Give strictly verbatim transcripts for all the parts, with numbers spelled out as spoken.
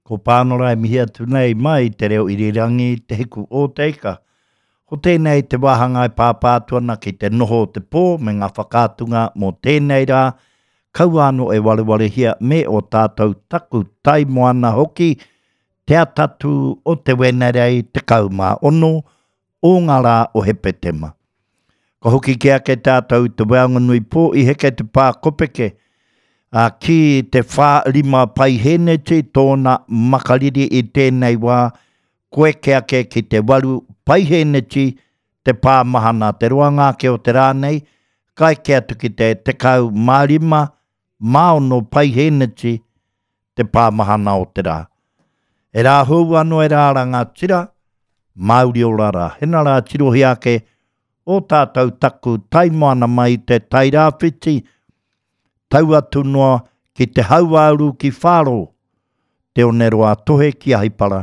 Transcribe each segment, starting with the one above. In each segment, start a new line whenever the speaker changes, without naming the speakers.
Ko pānora e mihi atu nei mai te reo irirangi te hiku o te ika. Ko tēnei te wahanga e pāpātuana ki te noho o te pō me ngā whakātunga mō tēnei rā, kauano e walewale hia me o tātou taku tai moana hoki, te atatu o te wenerei te kaumā ono, o ngā rā o hepetema. Ko hoki kia ke tātou te weanganui pō i heke te pā kopeke, a ki te whā lima pai heneti tōna makariri i tēnei wā, koe kia ke ki te waru pai heneti te pā mahana te roanga ke o te rānei, kai kia tuki te te kau mārima, maono pai heneti te pā mahana o te rā. E rā hou anō e rāranga tira, Māori o rara, hena rā tirohi ake o tātou taku taimoana mai te tai rāwhiti, tau atu noa ki te hauauru ki whāro, te oneroa tohe ki ahipara.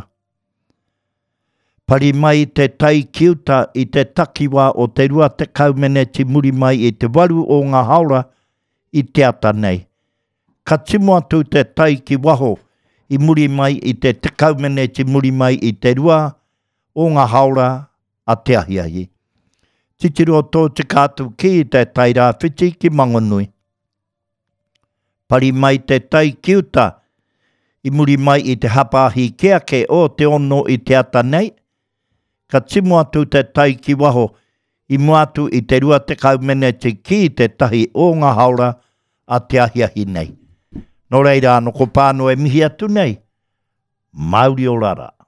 Pari mai te tai kiuta i te takiwa o te rua te kaumene ti muri mai i te waru o ngā haura i te ata nei. Ka timo atu te tai ki waho i muri mai i te te kaumene ti muri mai i te rua o ngā haura a te ahiahi. Titiro tō te kātu ki i te tai rāwhiti ki Mangonui. Pari mai te tai kiuta i muri mai i te hapahi keake o te ono i te ata nei. Ka timo atu te tai ki waho i muatu i te rua te kaumene te ki te tahi o ngā haura a te ahiahi nei. Nō reira, no ko pāno e mihi atu nei, Māori o rara.